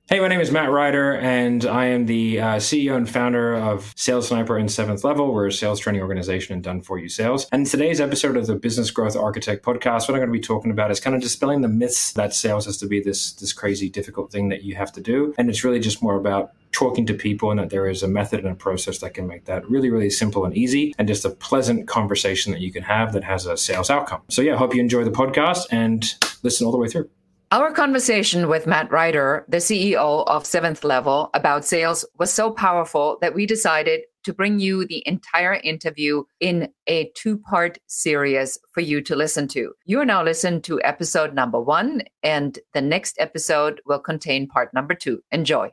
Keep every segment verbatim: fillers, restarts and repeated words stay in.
Hey, my name is Matt Ryder, and I am the uh, C E O and founder of Sales Sniper and Seventh Level. We're a sales training organization and done for you sales. And today's episode of the Business Growth Architect podcast, what I'm going to be talking about is kind of dispelling the myths that sales has to be this, this crazy, difficult thing that you have to do. And it's really just more about talking to people and that there is a method and a process that can make that really, really simple and easy and just a pleasant conversation that you can have that has a sales outcome. So yeah, I hope you enjoy the podcast and listen all the way through. Our conversation with Matt Ryder, the C E O of Seventh Level, about sales was so powerful that we decided to bring you the entire interview in a two-part series for you to listen to. You are now listening to episode number one, and the next episode will contain part number two. Enjoy.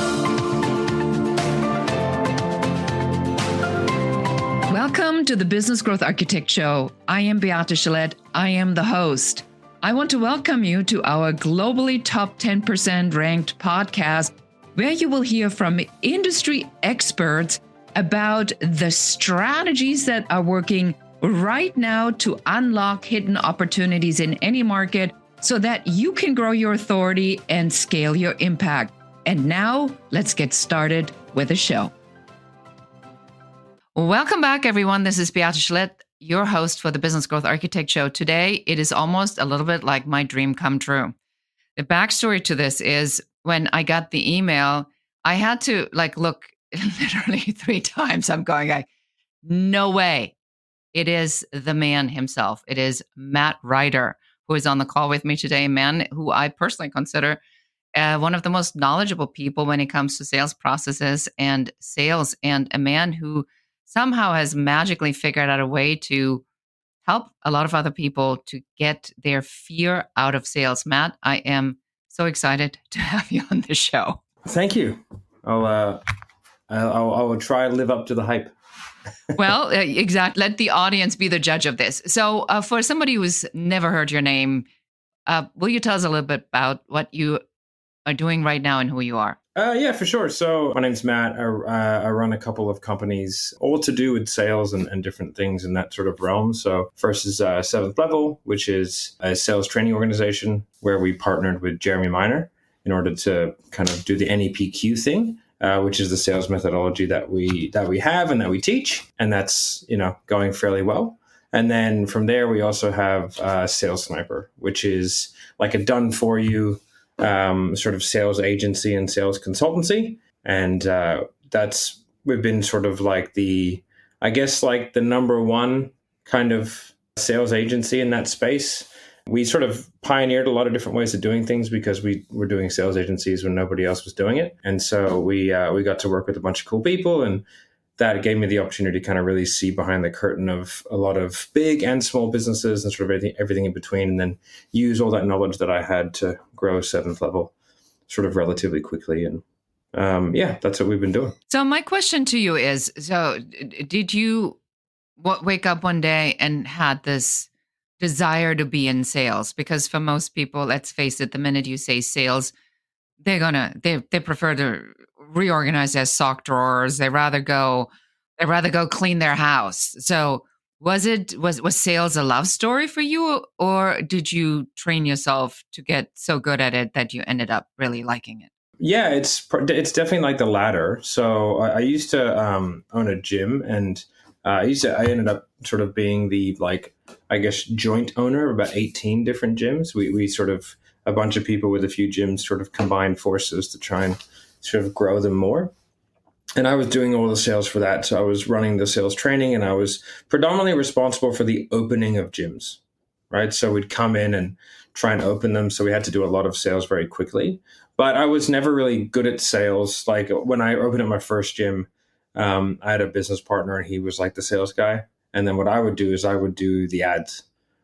Welcome to the Business Growth Architect Show. I am Beate Gillette. I am the host. I want to welcome you to our globally top ten percent ranked podcast, where you will hear from industry experts about the strategies that are working right now to unlock hidden opportunities in any market so that you can grow your authority and scale your impact. And now let's get started with the show. Welcome back, everyone. This is Beate Gillette, your host for the Business Growth Architect Show. Today, it is almost a little bit like my dream come true. The backstory to this is when I got the email, I had to like look literally three times. I'm going, like, no way. It is the man himself. It is Matt Ryder, who is on the call with me today, a man who I personally consider uh, one of the most knowledgeable people when it comes to sales processes and sales, and a man who somehow has magically figured out a way to help a lot of other people to get their fear out of sales. Matt, I am so excited to have you on the show. Thank you. I'll, uh, I'll, I will try to live up to the hype. Well, uh, exactly. Let the audience be the judge of this. So uh, for somebody who's never heard your name, uh, will you tell us a little bit about what you are doing right now and who you are? Uh, yeah, for sure. So my name's Matt. I, uh, I run a couple of companies, all to do with sales and, and different things in that sort of realm. So first is uh, Seventh Level, which is a sales training organization where we partnered with Jeremy Miner in order to kind of do the N E P Q thing, uh, which is the sales methodology that we that we have and that we teach, and that's you know going fairly well. And then from there, we also have uh, Sales Sniper, which is like a done for you um, sort of sales agency and sales consultancy. And uh, that's, we've been sort of like the, I guess like the number one kind of sales agency in that space. We sort of pioneered a lot of different ways of doing things because we were doing sales agencies when nobody else was doing it. And so we, uh, we got to work with a bunch of cool people, and that gave me the opportunity to kind of really see behind the curtain of a lot of big and small businesses and sort of everything, everything in between, and then use all that knowledge that I had to grow Seventh Level sort of relatively quickly. And um, yeah, that's what we've been doing. So my question to you is, so did you w- wake up one day and had this desire to be in sales? Because for most people, let's face it, the minute you say sales, they're gonna, they they prefer to reorganize their sock drawers. They rather go, they rather go clean their house. So was it, was, was sales a love story for you, or did you train yourself to get so good at it that you ended up really liking it? Yeah, it's, it's definitely like the latter. So I, I used to um, own a gym, and uh, I used to, I ended up sort of being the, like, I guess, joint owner of about eighteen different gyms. We, we sort of, a bunch of people with a few gyms sort of combined forces to try and sort of grow them more. And I was doing all the sales for that. So I was running the sales training, and I was predominantly responsible for the opening of gyms, right? So we'd come in and try and open them. So we had to do a lot of sales very quickly. But I was never really good at sales. Like when I opened up my first gym, um, I had a business partner, and he was like the sales guy. And then what I would do is I would do the ads.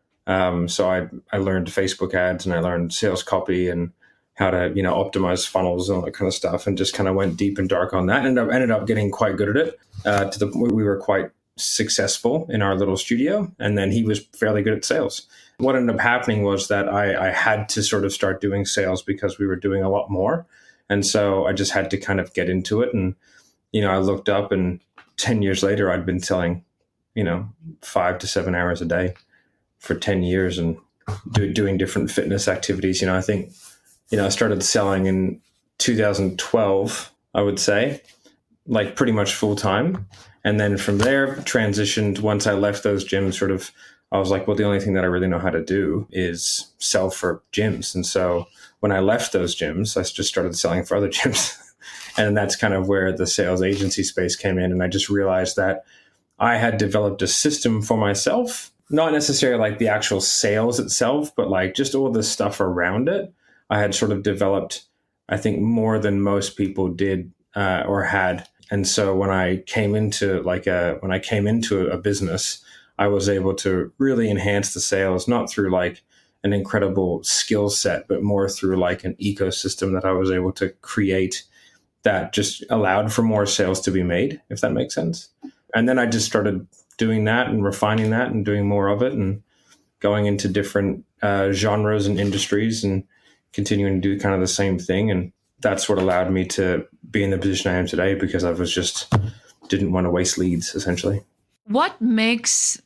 Um, so I I learned Facebook ads, and I learned sales copy and how to, you know, optimize funnels and all that kind of stuff, and just kind of went deep and dark on that. And ended up, ended up getting quite good at it uh, to the point we were quite successful in our little studio. And then he was fairly good at sales. What ended up happening was that I, I had to sort of start doing sales because we were doing a lot more. And so I just had to kind of get into it. And, you know, I looked up, and ten years later, I'd been selling, you know, five to seven hours a day for ten years and do, doing different fitness activities. You know, I think, you know, I started selling in two thousand twelve, I would say, like pretty much full time. And then from there transitioned, once I left those gyms, sort of, I was like, well, the only thing that I really know how to do is sell for gyms. And so when I left those gyms, I just started selling for other gyms. And that's kind of where the sales agency space came in. And I just realized that I had developed a system for myself, not necessarily like the actual sales itself, but like just all the stuff around it. I had sort of developed, I think, more than most people did uh, or had. And so when I came into like a, when I came into a business, I was able to really enhance the sales, not through like an incredible skill set, but more through like an ecosystem that I was able to create that just allowed for more sales to be made, if that makes sense. And then I just started doing that and refining that and doing more of it and going into different uh, genres and industries and continuing to do kind of the same thing. And that's what allowed me to be in the position I am today, because I was just didn't want to waste leads, essentially. What makes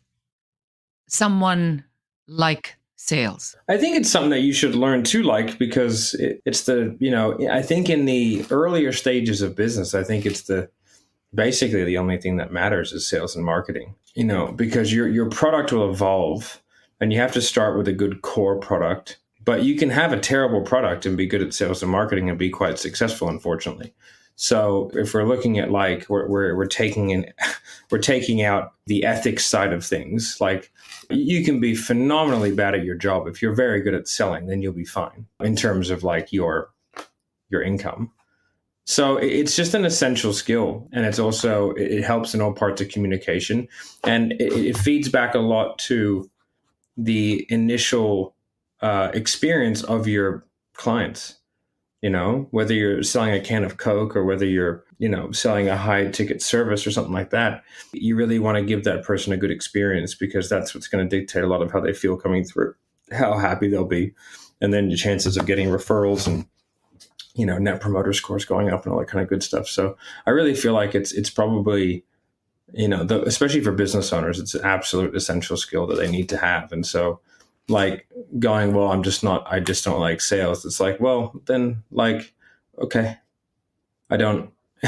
someone like sales? I think it's something that you should learn to like, because it, it's the, you know, I think in the earlier stages of business, I think it's the basically the only thing that matters is sales and marketing, you know, because your your product will evolve and you have to start with a good core product. But you can have a terrible product and be good at sales and marketing and be quite successful, unfortunately. So if we're looking at like we're we're, we're taking in we're taking out the ethics side of things, like you can be phenomenally bad at your job. If you're very good at selling, then you'll be fine in terms of like your your income. So it's just an essential skill, and it's also it helps in all parts of communication, and it, it feeds back a lot to the initial Uh, experience of your clients. You know, whether you're selling a can of Coke or whether you're, you know, selling a high ticket service or something like that, you really want to give that person a good experience, because that's what's going to dictate a lot of how they feel coming through, how happy they'll be, and then your chances of getting referrals and, you know, net promoter scores going up and all that kind of good stuff. So I really feel like it's it's probably, you know, the, especially for business owners, it's an absolute essential skill that they need to have. And so like going, well, I'm just not, I just don't like sales. It's like, well, then like, okay, I don't,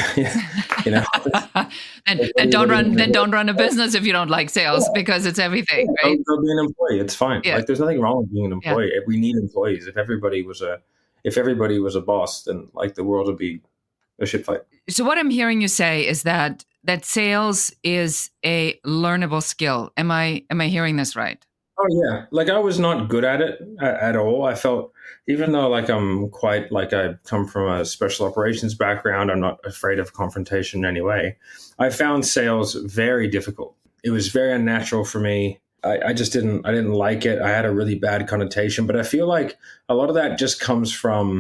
you know. and and don't run, then don't run a business if you don't like sales, yeah. because it's everything, yeah, right? Go be an employee. It's fine. Yeah. Like there's nothing wrong with being an employee. Yeah. We need employees. If everybody was a, if everybody was a boss, then like the world would be a shit fight. So what I'm hearing you say is that, that sales is a learnable skill. Am I, am I hearing this right? Oh yeah. Like I was not good at it at, at all. I felt, even though like I'm quite, like I come from a special operations background, I'm not afraid of confrontation in any way. I found sales very difficult. It was very unnatural for me. I, I just didn't, I didn't like it. I had a really bad connotation, but I feel like a lot of that just comes from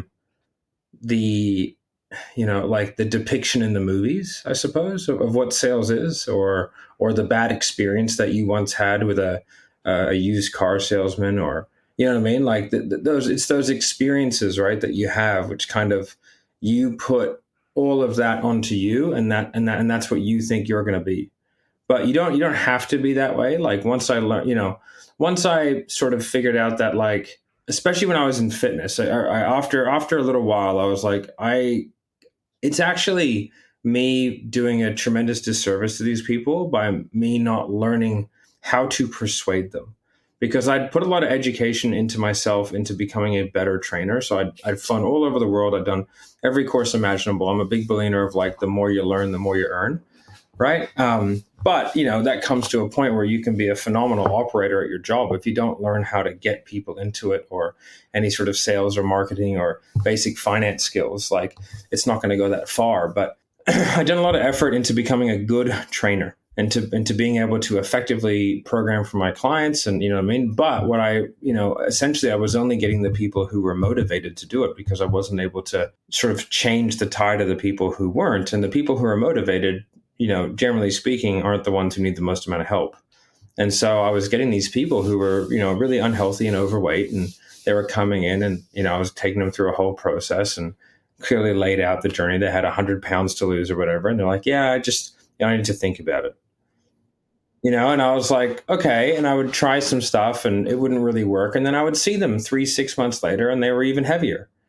the, you know, like the depiction in the movies, I suppose, of, of what sales is, or, or the bad experience that you once had with a, Uh, a used car salesman, or, you know what I mean? Like the, the, those, it's those experiences, right, that you have, which kind of, you put all of that onto you, and that, and that, and that's what you think you're going to be. But you don't, you don't have to be that way. Like once I learned, you know, once I sort of figured out that, like, especially when I was in fitness, I, I, after, after a little while, I was like, I, it's actually me doing a tremendous disservice to these people by me not learning how to persuade them, because I'd put a lot of education into myself, into becoming a better trainer. So I'd, I'd flown all over the world. I'd done every course imaginable. I'm a big believer of like, the more you learn, the more you earn. Right. Um, but, you know, that comes to a point where you can be a phenomenal operator at your job. If you don't learn how to get people into it, or any sort of sales or marketing or basic finance skills, like it's not going to go that far. But I've done a lot of effort into becoming a good trainer, and to, and to being able to effectively program for my clients, and, you know what I mean? But what I, you know, essentially I was only getting the people who were motivated to do it, because I wasn't able to sort of change the tide of the people who weren't. And the people who are motivated, you know, generally speaking, aren't the ones who need the most amount of help. And so I was getting these people who were, you know, really unhealthy and overweight, and they were coming in, and, you know, I was taking them through a whole process and clearly laid out the journey. They had a hundred pounds to lose or whatever. And they're like, yeah, I just, you know, I need to think about it. You know, and I was like, okay. And I would try some stuff and it wouldn't really work. And then I would see them three, six months later, and they were even heavier.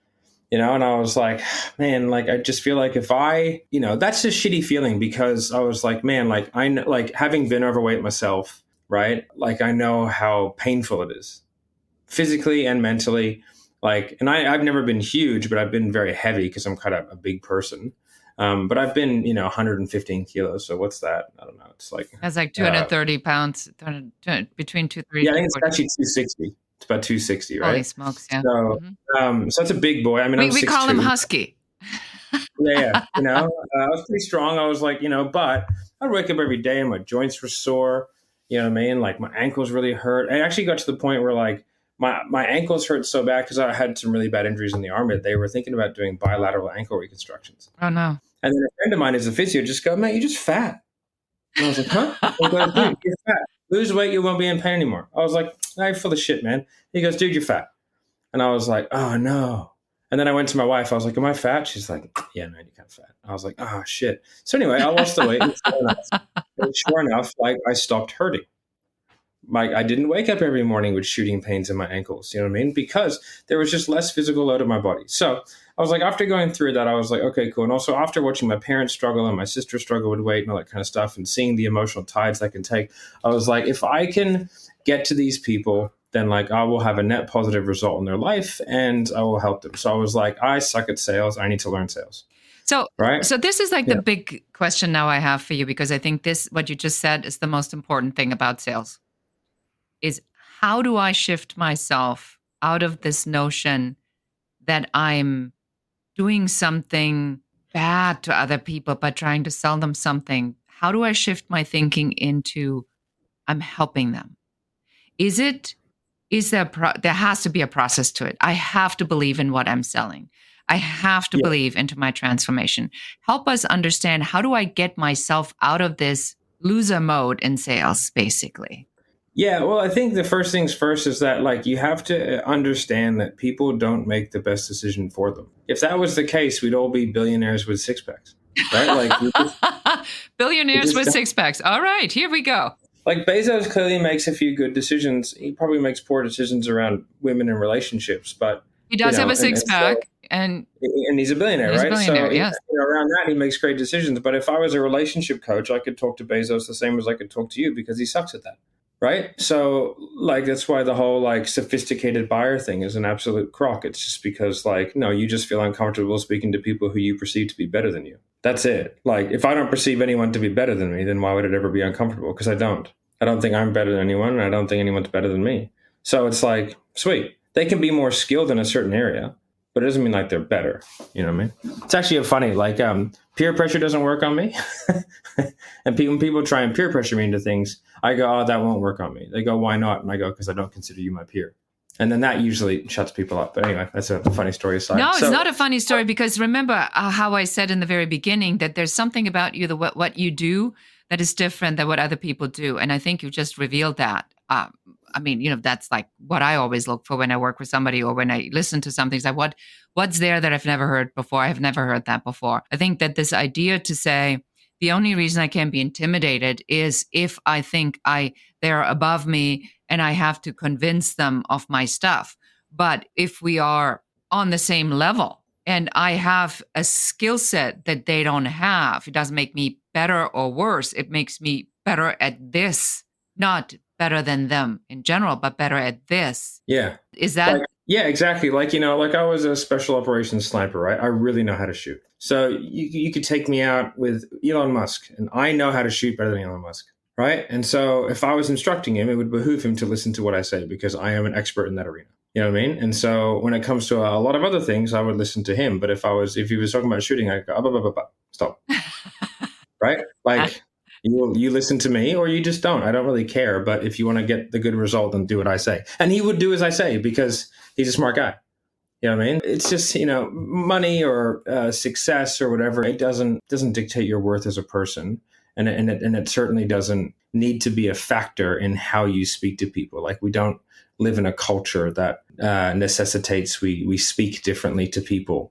You know, and I was like, man, like, I just feel like if I, you know, that's a shitty feeling because I was like, man, like, I know, like, having been overweight myself, right? Like, I know how painful it is physically and mentally. Like, and I, I've never been huge, but I've been very heavy because I'm kind of a big person. Um, but I've been, you know, one hundred fifteen kilos. So what's that? I don't know. It's like, That's like uh, two hundred thirty pounds, two hundred, between two thirty yeah, I to think it's forty. actually two sixty. It's about two sixty, Holy right? smokes, yeah. So, Mhm. um, so that's a big boy. I mean, We, I'm we six call him two. Husky. Yeah, yeah. You know, uh, I was pretty strong. I was like, you know, but I'd wake up every day and my joints were sore. You know what I mean? Like my ankles really hurt. I actually got to the point where like my, my ankles hurt so bad because I had some really bad injuries in the army that they were thinking about doing bilateral ankle reconstructions. Oh, no. And then a friend of mine is a physio just go, man, you're just fat. And I was like, huh? He goes, dude, you're fat. Lose weight, you won't be in pain anymore. I was like, nah, you're full of shit, man. He goes, dude, you're fat. And I was like, oh, no. And then I went to my wife. I was like, am I fat? She's like, yeah, man, you're kind of fat. I was like, oh, shit. So anyway, I lost the weight. And sure enough, and sure enough, like I stopped hurting. Like I didn't wake up every morning with shooting pains in my ankles. You know what I mean? Because there was just less physical load on my body. So I was like, after going through that, I was like, okay, cool. And also after watching my parents struggle and my sister struggle with weight and all that kind of stuff and seeing the emotional tides that can take, I was like, if I can get to these people, then like I will have a net positive result in their life and I will help them. So I was like, I suck at sales. I need to learn sales. So, right? So this is like Yeah. the big question now I have for you, because I think this, what you just said, is the most important thing about sales. Is how do I shift myself out of this notion that I'm doing something bad to other people by trying to sell them something? How do I shift my thinking into I'm helping them? Is it, is there, pro- there has to be a process to it. I have to believe in what I'm selling. I have to Yeah. believe into my transformation. Help us understand, how do I get myself out of this loser mode in sales, basically? Yeah, well, I think the first things first is that like you have to understand that people don't make the best decision for them. If that was the case, we'd all be billionaires with six packs, right? Like we just, billionaires we just with don't- six packs. All right, here we go. like Bezos clearly makes a few good decisions. He probably makes poor decisions around women and relationships, but He does you know, have a and- and six so- pack, and and he's a billionaire, He's a right? billionaire, so yes. you know, around that, he makes great decisions. But if I was a relationship coach, I could talk to Bezos the same as I could talk to you because he sucks at that, right? So, like, that's why the whole like sophisticated buyer thing is an absolute crock. It's just because, like, no, you just feel uncomfortable speaking to people who you perceive to be better than you. That's it. Like, if I don't perceive anyone to be better than me, then why would it ever be uncomfortable? Because I don't. I don't think I'm better than anyone, and I don't think anyone's better than me. So it's like, sweet. They can be more skilled in a certain area, but it doesn't mean like they're better. You know what I mean? It's actually funny. Like um, peer pressure doesn't work on me, and people, when people try and peer pressure me into things, I go, "Oh, that won't work on me." They go, "Why not?" And I go, "Because I don't consider you my peer." And then that usually shuts people up. But anyway, that's a funny story aside. no, So- it's not a funny story, because remember uh, how I said in the very beginning that there's something about you, the what, what you do, that is different than what other people do. And I think you just revealed that. Um, I mean, you know, that's like what I always look for when I work with somebody or when I listen to something. It's like, what, what's there that I've never heard before? I've never heard that before. I think that this idea to say, the only reason I can be intimidated is if I think I they're above me and I have to convince them of my stuff. But if we are on the same level and I have a skill set that they don't have, it doesn't make me better or worse. It makes me better at this, not better than them in general, but better at this. yeah. Is that? Like, yeah, exactly. Like, you know, like I was a special operations sniper, right? I really know how to shoot. So you, you could take me out with Elon Musk, and I know how to shoot better than Elon Musk, right? And so if I was instructing him, it would behoove him to listen to what I say because I am an expert in that arena. You know what I mean? And so when it comes to a, a lot of other things, I would listen to him. But if I was, if he was talking about shooting, I'd go, oh, blah, blah, blah, blah. Stop. Right? Like, you you listen to me or you just don't. I don't really care. But if you want to get the good result, then do what I say. And he would do as I say because he's a smart guy. You know what I mean? It's just, you know, money or uh, success or whatever. It doesn't doesn't dictate your worth as a person. And it, and, it, and it certainly doesn't need to be a factor in how you speak to people. Like, we don't live in a culture that uh, necessitates we we speak differently to people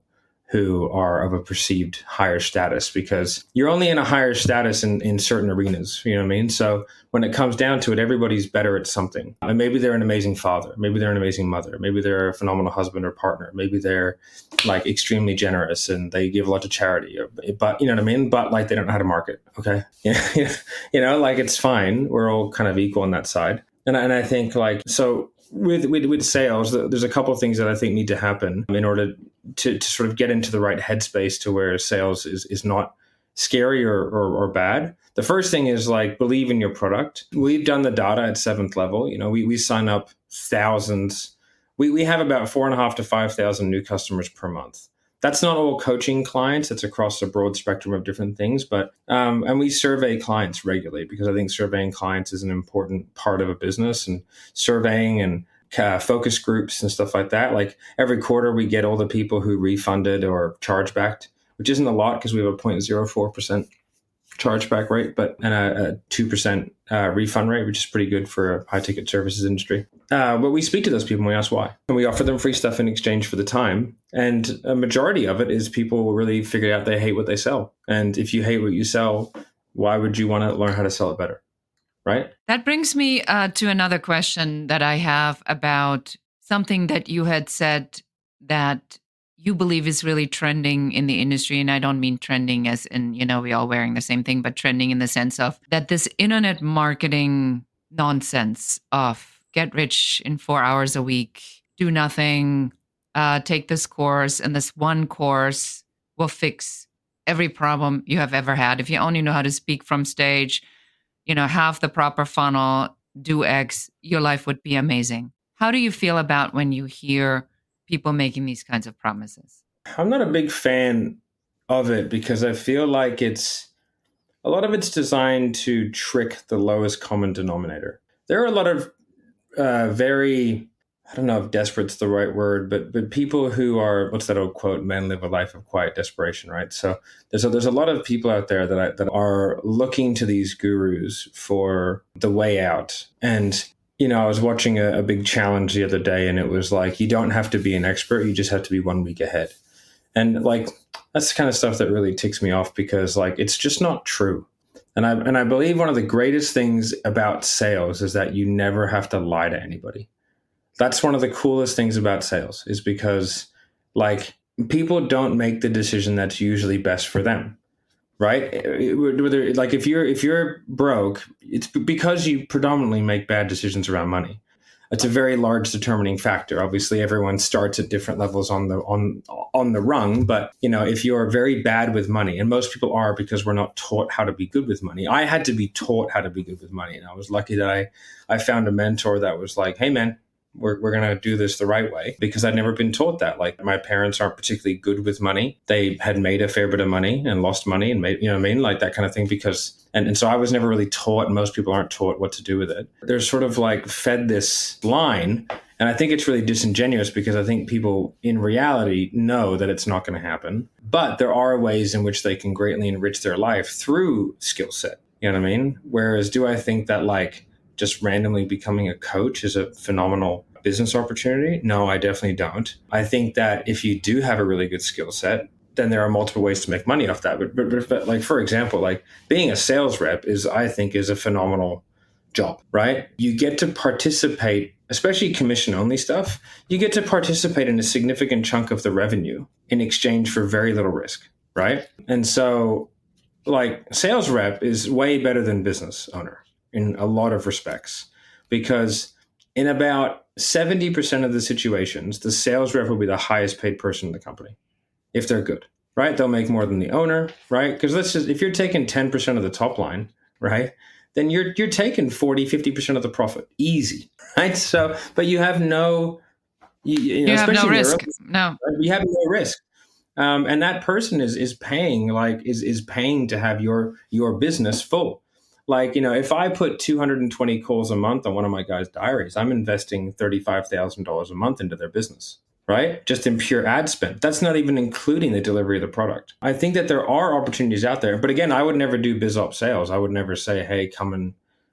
who are of a perceived higher status, because you're only in a higher status in, in certain arenas. You know what I mean? So when it comes down to it, everybody's better at something. And maybe they're an amazing father. Maybe they're an amazing mother. Maybe they're a phenomenal husband or partner. Maybe they're like extremely generous and they give a lot to charity. But you know what I mean? But like they don't know how to market. Okay. you know, like it's fine. We're all kind of equal on that side. And, and I think like, so with, with, with sales, there's a couple of things that I think need to happen in order to, to sort of get into the right headspace to where sales is, is not scary or, or, or bad. The first thing is like, believe in your product. We've done the data at seventh level. You know, we, we sign up thousands. We, we have about four and a half to five thousand new customers per month. That's not all coaching clients. It's across a broad spectrum of different things. But, um, and we survey clients regularly because I think surveying clients is an important part of a business, and surveying and uh, focus groups and stuff like that. Like every quarter we get all the people who refunded or chargebacked, which isn't a lot because we have a zero point zero four percent chargeback rate, but and a, a two percent uh, refund rate, which is pretty good for a high ticket services industry. Uh, but we speak to those people and we ask why. And we offer them free stuff in exchange for the time. And a majority of it is people really figure out they hate what they sell. And if you hate what you sell, why would you want to learn how to sell it better? Right? That brings me uh, to another question that I have about something that you had said that you believe is really trending in the industry. And I don't mean trending as in, you know, we all wearing the same thing, but trending in the sense of that this internet marketing nonsense of get rich in four hours a week, do nothing, uh, take this course, and this one course will fix every problem you have ever had. If you only know how to speak from stage, you know, have the proper funnel, do X, your life would be amazing. How do you feel about when you hear people making these kinds of promises? I'm not a big fan of it because I feel like it's a lot of it's designed to trick the lowest common denominator. There are a lot of uh, very, I don't know if desperate's the right word, but but people who are, what's that old quote? Men live a life of quiet desperation, right? So there's a, there's a lot of people out there that I, that are looking to these gurus for the way out. And you know, I was watching a, a big challenge the other day, and it was like, you don't have to be an expert. You just have to be one week ahead. And like, that's the kind of stuff that really ticks me off because like, it's just not true. And I, and I believe one of the greatest things about sales is that you never have to lie to anybody. That's one of the coolest things about sales is because like people don't make the decision that's usually best for them. Right? Whether like if you're if you're broke, it's because you predominantly make bad decisions around money. It's a very large determining factor. Obviously, everyone starts at different levels on the on on the rung. But you know, if you're very bad with money, and most people are because we're not taught how to be good with money. I had to be taught how to be good with money, and I was lucky that I I found a mentor that was like, "Hey, man, we're we're gonna do this the right way," because I'd never been taught that. Like my parents aren't particularly good with money. They had made a fair bit of money and lost money and made, you know what I mean? Like that kind of thing because, and, and so I was never really taught, and most people aren't taught what to do with it. They're sort of like fed this line. And I think it's really disingenuous because I think people in reality know that it's not going to happen, but there are ways in which they can greatly enrich their life through skill set. You know what I mean? Whereas do I think that like just randomly becoming a coach is a phenomenal business opportunity? No, I definitely don't. I think that if you do have a really good skill set, then there are multiple ways to make money off that. But, but, but like, for example, like being a sales rep is, I think, is a phenomenal job, right? You get to participate, especially commission only stuff. You get to participate in a significant chunk of the revenue in exchange for very little risk, right? And so like sales rep is way better than business owner in a lot of respects, because in about seventy percent of the situations, the sales rep will be the highest paid person in the company if they're good, right? They'll make more than the owner, right? Because let's just, if you're taking ten percent of the top line, right, then you're you're taking forty, fifty percent of the profit. Easy, right? So, but you have no, you, you know, you have no risk. Early, no. You have no risk. Um, and that person is is paying, like, is is paying to have your your business full. Like, you know, if I put two hundred twenty calls a month on one of my guys' diaries, I'm investing thirty-five thousand dollars a month into their business, right? Just in pure ad spend. That's not even including the delivery of the product. I think that there are opportunities out there. But again, I would never do biz op sales. I would never say, hey, come and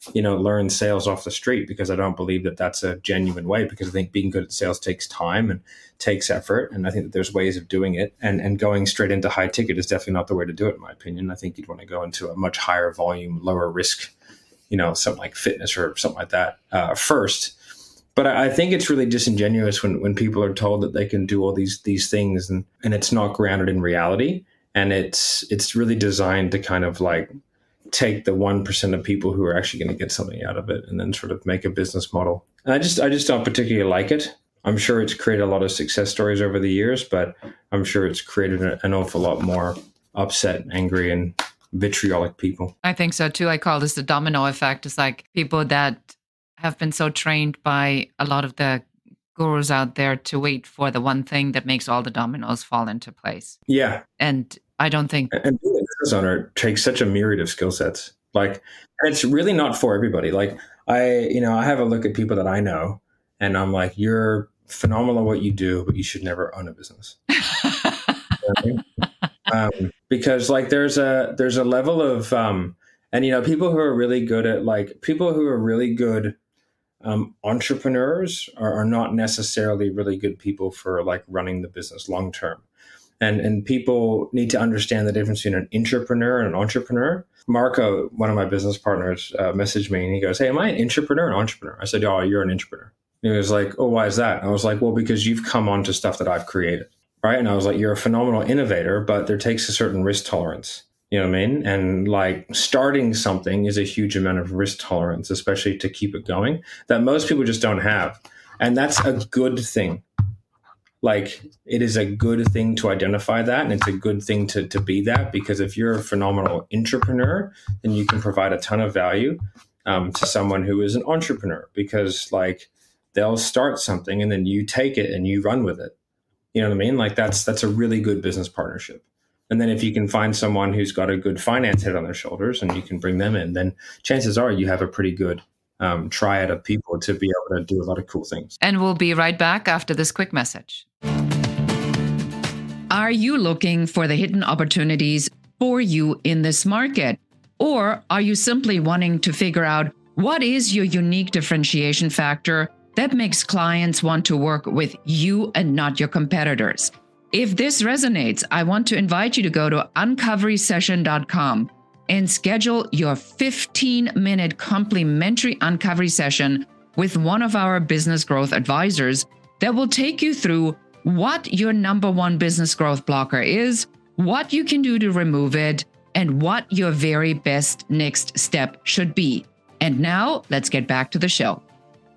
you know, learn sales off the street, because I don't believe that that's a genuine way, because I think being good at sales takes time and takes effort. And I think that there's ways of doing it, and, and going straight into high ticket is definitely not the way to do it, in my opinion. I think you'd want to go into a much higher volume, lower risk, you know, something like fitness or something like that uh, first. But I, I think it's really disingenuous when, when people are told that they can do all these, these things, and, and it's not grounded in reality. And it's, it's really designed to kind of like take the one percent of people who are actually going to get something out of it, and then sort of make a business model. And I just, I just don't particularly like it. I'm sure it's created a lot of success stories over the years, but I'm sure it's created an awful lot more upset, angry, and vitriolic people. I think so too. I call this the domino effect. It's like people that have been so trained by a lot of the gurus out there to wait for the one thing that makes all the dominoes fall into place. Yeah. And I don't think... And being a business owner takes such a myriad of skill sets. Like, and it's really not for everybody. Like, I, you know, I have a look at people that I know, and I'm like, you're phenomenal at what you do, but you should never own a business. You know what I mean? um, because like there's a there's a level of um, and you know, people who are really good at like people who are really good um, entrepreneurs are, are not necessarily really good people for like running the business long term. And and people need to understand the difference between an intrapreneur and an entrepreneur. Marco, one of my business partners, uh, messaged me and he goes, "Hey, am I an intrapreneur or an entrepreneur?" I said, "Oh, you're an intrapreneur." And he was like, "Oh, why is that?" And I was like, "Well, because you've come onto stuff that I've created, right?" And I was like, "You're a phenomenal innovator, but there takes a certain risk tolerance." You know what I mean? And like starting something is a huge amount of risk tolerance, especially to keep it going, that most people just don't have. And that's a good thing. Like, it is a good thing to identify that, and it's a good thing to, to be that, because if you're a phenomenal entrepreneur, then you can provide a ton of value um, to someone who is an entrepreneur, because like they'll start something and then you take it and you run with it. You know what I mean? Like that's that's a really good business partnership. And then if you can find someone who's got a good finance head on their shoulders and you can bring them in, then chances are you have a pretty good um, triad of people to be able to do a lot of cool things. And we'll be right back after this quick message. Are you looking for the hidden opportunities for you in this market? Or are you simply wanting to figure out what is your unique differentiation factor that makes clients want to work with you and not your competitors? If this resonates, I want to invite you to go to uncovery session dot com and schedule your fifteen minute complimentary Uncovery session with one of our business growth advisors that will take you through what your number one business growth blocker is, what you can do to remove it, and what your very best next step should be. And now let's get back to the show.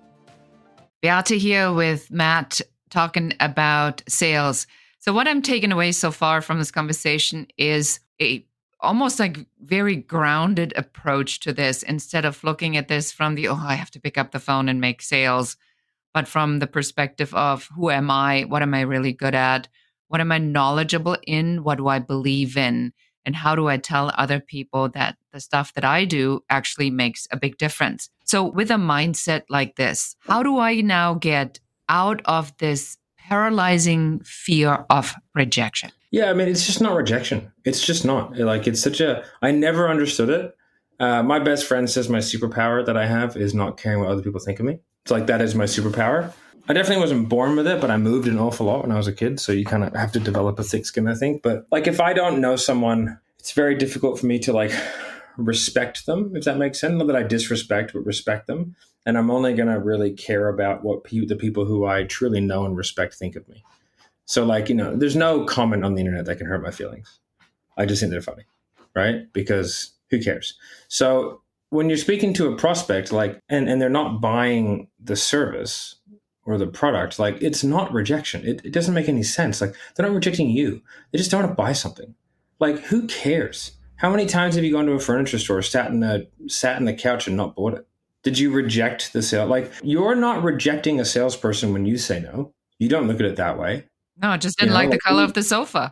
Beate here with Matt talking about sales. So what I'm taking away so far from this conversation is a almost like very grounded approach to this, instead of looking at this from the, oh, I have to pick up the phone and make sales, but from the perspective of who am I? What am I really good at? What am I knowledgeable in? What do I believe in? And how do I tell other people that the stuff that I do actually makes a big difference? So with a mindset like this, how do I now get out of this paralyzing fear of rejection? Yeah, I mean, it's just not rejection. It's just not. Like, it's such a, I never understood it. Uh, my best friend says my superpower that I have is not caring what other people think of me. It's like, that is my superpower. I definitely wasn't born with it, but I moved an awful lot when I was a kid. So you kind of have to develop a thick skin, I think. But like, if I don't know someone, it's very difficult for me to like respect them, if that makes sense. Not that I disrespect, but respect them. And I'm only going to really care about what pe- the people who I truly know and respect think of me. So like, you know, there's no comment on the internet that can hurt my feelings. I just think they're funny, right? Because who cares? So when you're speaking to a prospect, like, and, and they're not buying the service or the product, like, it's not rejection. It, it doesn't make any sense. Like, they're not rejecting you. They just don't want to buy something. Like, who cares? How many times have you gone to a furniture store, sat in the, sat in the couch and not bought it? Did you reject the sale? Like, you're not rejecting a salesperson when you say no. You don't look at it that way. No, I just didn't you know, like the color of the sofa.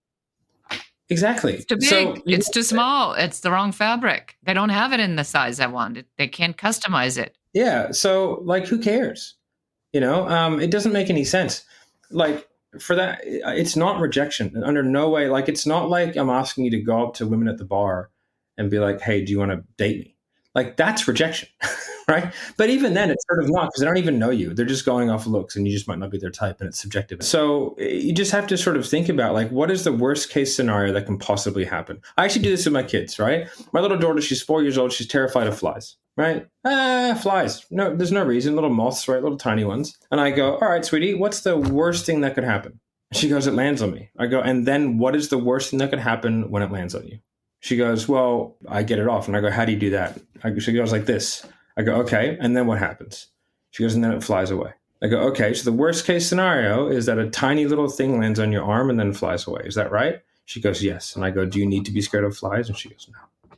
Exactly. It's too big. So, it's too small. It's the wrong fabric. They don't have it in the size I want. They can't customize it. Yeah. So, like, who cares? You know, um, it doesn't make any sense. Like, for that, it's not rejection. Under no way. Like, it's not like I'm asking you to go up to women at the bar and be like, hey, do you want to date me? Like that's rejection, right? But even then, it's sort of not because they don't even know you. They're just going off looks and you just might not be their type and it's subjective. So you just have to sort of think about like, what is the worst case scenario that can possibly happen? I actually do this with my kids, right? My little daughter, she's four years old. She's terrified of flies, right? Ah, flies. No, there's no reason. Little moths, right? Little tiny ones. And I go, all right, sweetie, what's the worst thing that could happen? She goes, it lands on me. I go, and then what is the worst thing that could happen when it lands on you? She goes, well, I get it off. And I go, how do you do that? I, she goes like this. I go, okay. And then what happens? She goes, and then it flies away. I go, okay. So the worst case scenario is that a tiny little thing lands on your arm and then flies away. Is that right? She goes, yes. And I go, do you need to be scared of flies? And she goes,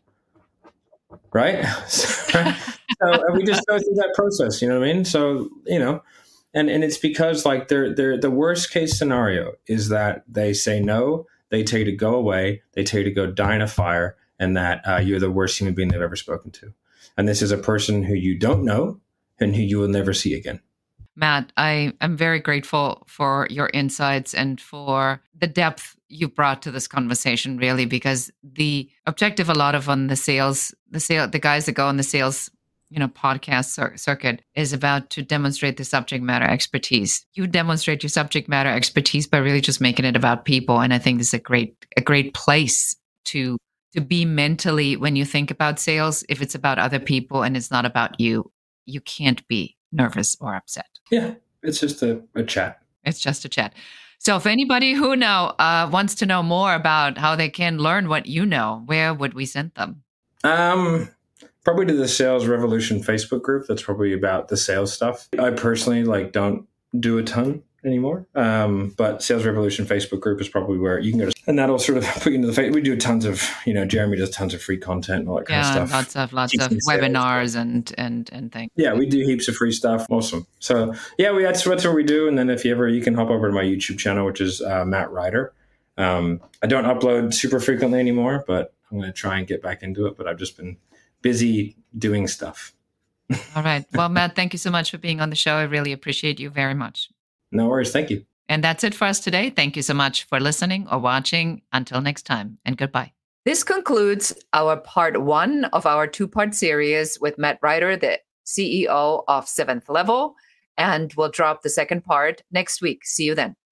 no. Right? So, and we just go through that process. You know what I mean? So, you know, and, and it's because like they're, they're, the worst case scenario is that they say no. They tell you to go away. They tell you to go die in a fire, and that uh, you're the worst human being they've ever spoken to. And this is a person who you don't know and who you will never see again. Matt, I am very grateful for your insights and for the depth you brought to this conversation, really, because the objective a lot of on the sales, the sale, the guys that go on the sales you know, podcast cir- circuit is about to demonstrate the subject matter expertise. You demonstrate your subject matter expertise by really just making it about people. And I think this is a great, a great place to, to be mentally when you think about sales. If it's about other people and it's not about you, you can't be nervous or upset. Yeah. It's just a, a chat. It's just a chat. So if anybody who know, uh, wants to know more about how they can learn what you know, where would we send them? Um, Probably to the Sales Revolution Facebook group. That's probably about the sales stuff. I personally like don't do a ton anymore. Um, but Sales Revolution Facebook group is probably where you can go to, and that'll sort of put you into the face. We do tons of, you know, Jeremy does tons of free content and all that kind yeah, of stuff. lots of lots of webinars and and and things. Yeah, we do heaps of free stuff. Awesome. So yeah, we that's that's what we do. And then if you ever, you can hop over to my YouTube channel, which is uh, Matt Ryder. Um, I don't upload super frequently anymore, but I'm going to try and get back into it. But I've just been busy doing stuff. All right. Well, Matt, thank you so much for being on the show. I really appreciate you very much. No worries. Thank you. And that's it for us today. Thank you so much for listening or watching. Until next time, and goodbye. This concludes our part one of our two-part series with Matt Ryder, the C E O of Seventh Level. And we'll drop the second part next week. See you then.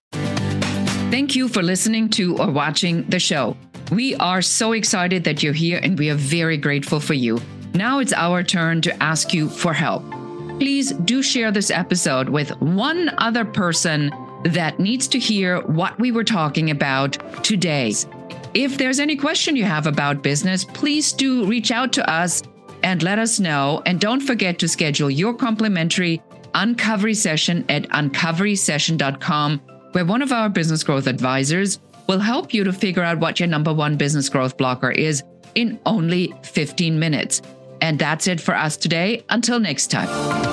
Thank you for listening to or watching the show. We are so excited that you're here and we are very grateful for you. Now it's our turn to ask you for help. Please do share this episode with one other person that needs to hear what we were talking about today. If there's any question you have about business, please do reach out to us and let us know. And don't forget to schedule your complimentary Uncovery session at uncovery session dot com, where one of our business growth advisors will help you to figure out what your number one business growth blocker is in only fifteen minutes. And that's it for us today. Until next time.